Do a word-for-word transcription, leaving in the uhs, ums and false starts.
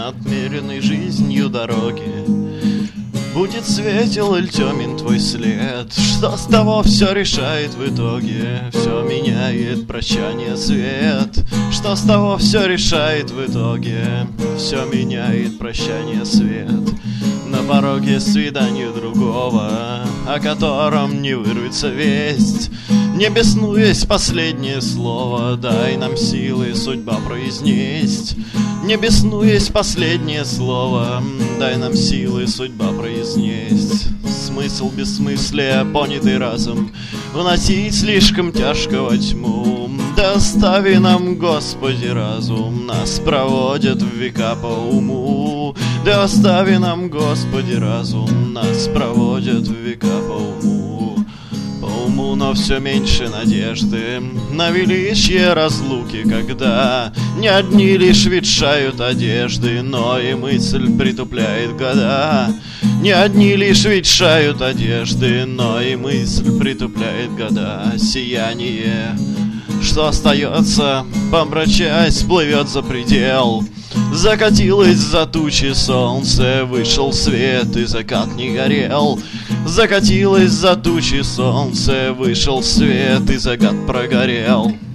отмеренной жизнью дороги. Будет светел или темен твой след, что с того все решает в итоге? Все меняет прощание свет, что с того все решает в итоге? Все меняет прощание свет. На пороге свидания другого, о котором не вырвется весть. Не беснуясь, последнее слово дай нам силы судьба произнесть. Не беснуясь, последнее слово дай нам силы судьба произнесть. Смысл бессмыслия, понятый разом, вносить слишком тяжко во тьму. Да остави нам, Господи, разум, нас проводят в века по уму. Да остави нам, Господи, разум, нас проводят в века по уму. По уму, но все меньше надежды на величие разлуки, когда не одни лишь ветшают одежды, но и мысль притупляет года. Не одни лишь ветшают одежды, но и мысль притупляет года. Сияние, что остается, помрачаясь, плывет за предел. Закатилось за тучи солнце, вышел свет и закат не горел. Закатилось за тучи солнце, вышел свет и закат прогорел.